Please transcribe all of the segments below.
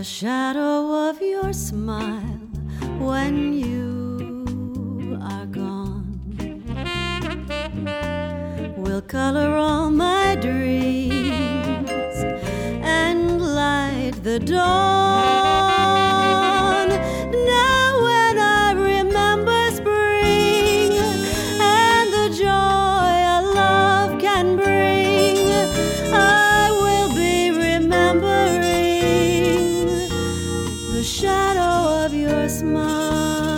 shadow of your smile when you are gone will color all my dreams and light the dawn. Now when I remember spring and the joy a love can bring, I will be remembering the shadow of your smile.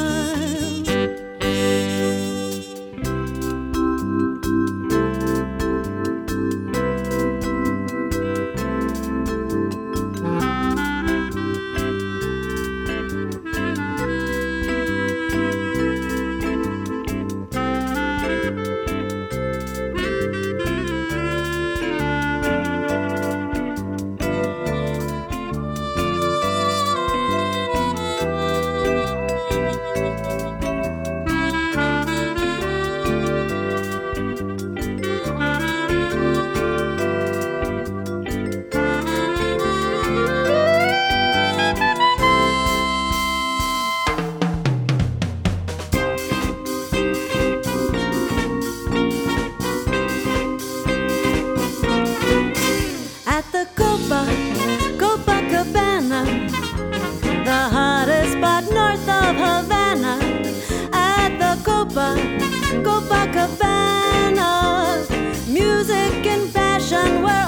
At the Copacabana, the hottest spot north of Havana. At the Copacabana, music and fashion were